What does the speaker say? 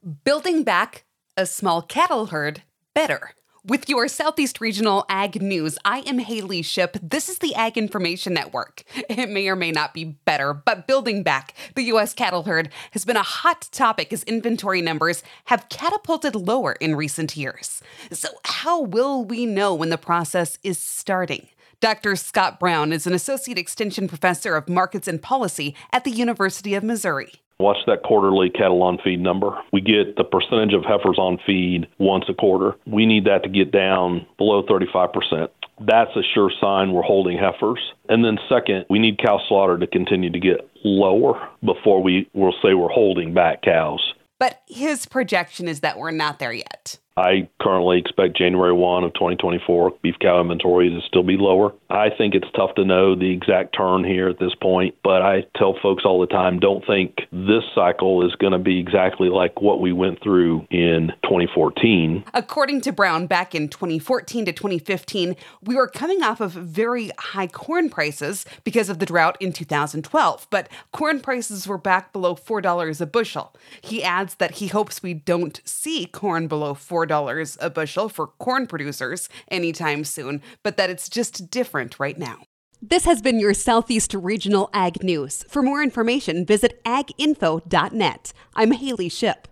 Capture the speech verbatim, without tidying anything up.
Building back a small cattle herd better. With your Southeast Regional Ag News, I am Haley Ship. This is the Ag Information Network. It may or may not be better, but building back the U S cattle herd has been a hot topic as inventory numbers have catapulted lower in recent years. So how will we know when the process is starting? Doctor Scott Brown is an Associate Extension Professor of Markets and Policy at the University of Missouri. Watch that quarterly cattle on feed number. We get the percentage of heifers on feed once a quarter. We need that to get down below thirty-five percent. That's a sure sign we're holding heifers. And then second, we need cow slaughter to continue to get lower before we will say we're holding back cows. But his projection is that we're not there yet. I currently expect January first of twenty twenty-four beef cow inventory to still be lower. I think it's tough to know the exact turn here at this point, but I tell folks all the time, don't think this cycle is going to be exactly like what we went through in twenty fourteen. According to Brown, back in twenty fourteen to twenty fifteen, we were coming off of very high corn prices because of the drought in two thousand twelve, but corn prices were back below four dollars a bushel. He adds that he hopes we don't see corn below four dollars a bushel for corn producers anytime soon, but that it's just different right now. This has been your Southeast Regional Ag News. For more information, visit ag info dot net. I'm Haley Ship.